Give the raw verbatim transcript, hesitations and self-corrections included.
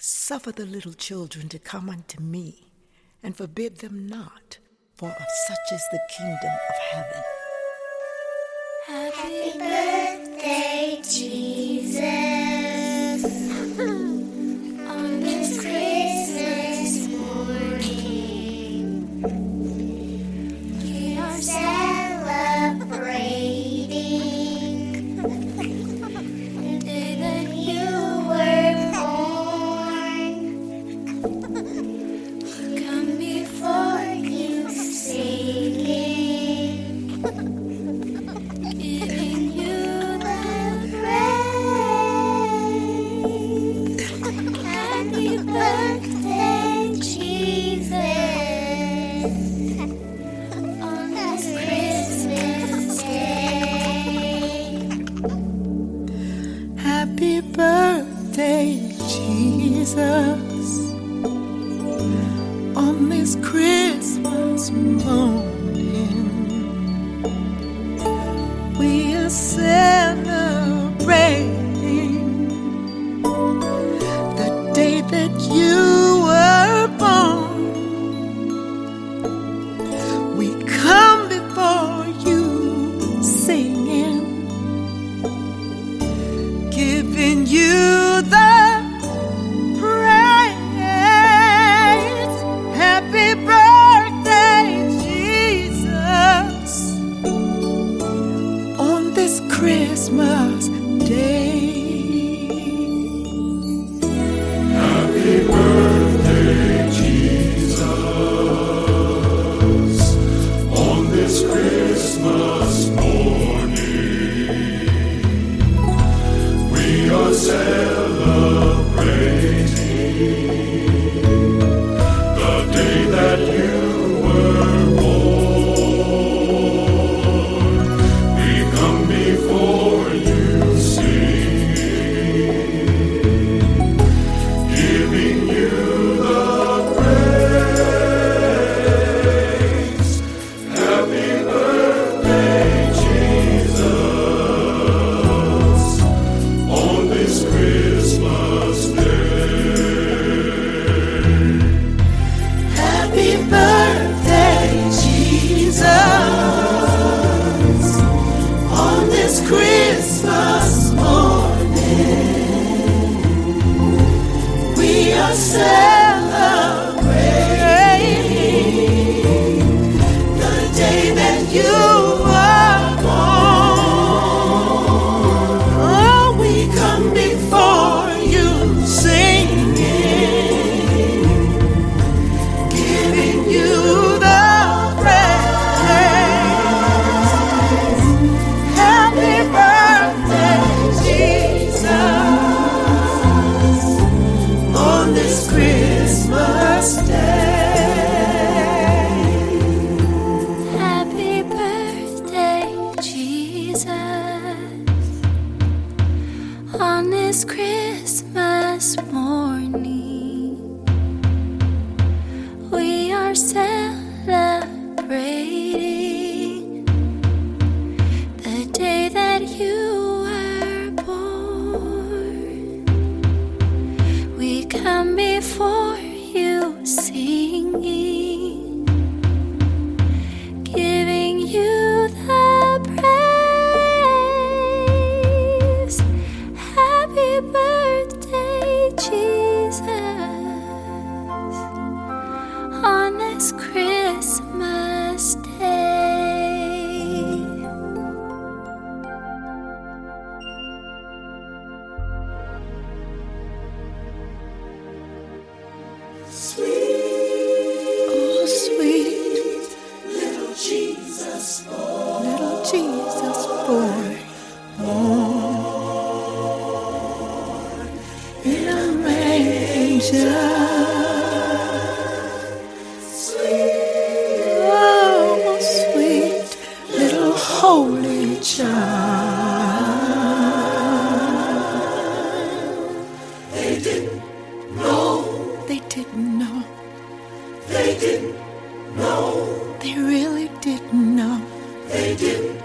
Suffer the little children to come unto me, and forbid them not, for of such is the kingdom of heaven. Happy birthday, Jesus, on this Christmas morning. We are celebrating the day that you were born. Come before you singing, giving you the praise. Happy birthday, Jesus, on this Christmas day. Happy birthday, Jesus, on this Christmas morning. We are celebrating the day that you were born. We come before you singing, giving you the praise. Happy birthday, Jesus, on this Christmas day. Happy birthday, Jesus, on this Christmas morning. We are celebrating the day that you were born. We come before you singing, giving you the praise. Happy birthday, Jesus, on this Christmas day. Happy birthday, Jesus, on this Christmas morning. We are celebrating the day that you were born. Oh, we come before you singing, giving you the praise. Happy birthday, Jesus, on this Christmas day. Happy birthday, Jesus, on this Christmas morning. We are celebrating the day that you were born. We come before you singing, giving you the praise. Happy birthday, Jesus, on this Christmas day. Oh, sweet Little Jesus boy, little Jesus boy, born in a manger. Oh, sweet little holy child. they didn't know, They didn't know, they didn't know, they really didn't know. they didn't